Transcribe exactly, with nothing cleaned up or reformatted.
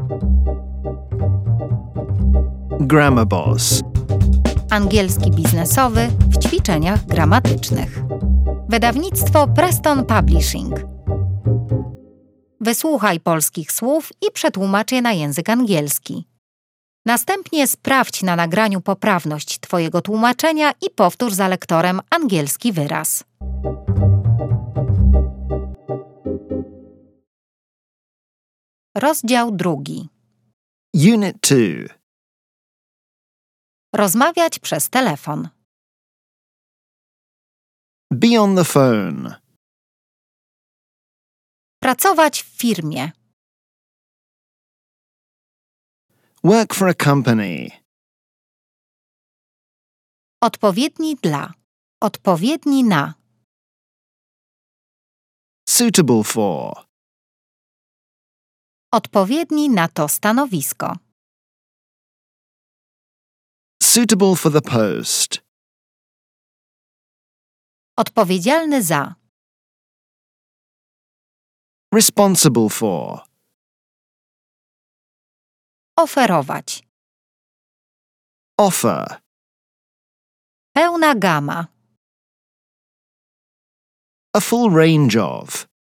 Grammar Boss. Angielski biznesowy w ćwiczeniach gramatycznych. Wydawnictwo Preston Publishing. Wysłuchaj polskich słów i przetłumacz je na język angielski. Następnie sprawdź na nagraniu poprawność Twojego tłumaczenia i powtórz za lektorem angielski wyraz. Rozdział drugi. Unit two. Rozmawiać przez telefon. Be on the phone. Pracować w firmie. Work for a company. Odpowiedni dla. Odpowiedni na. Suitable for. Odpowiedni na to stanowisko. Suitable for the post. Odpowiedzialny za. Responsible for. Oferować. Offer. Pełna gama. A full range of.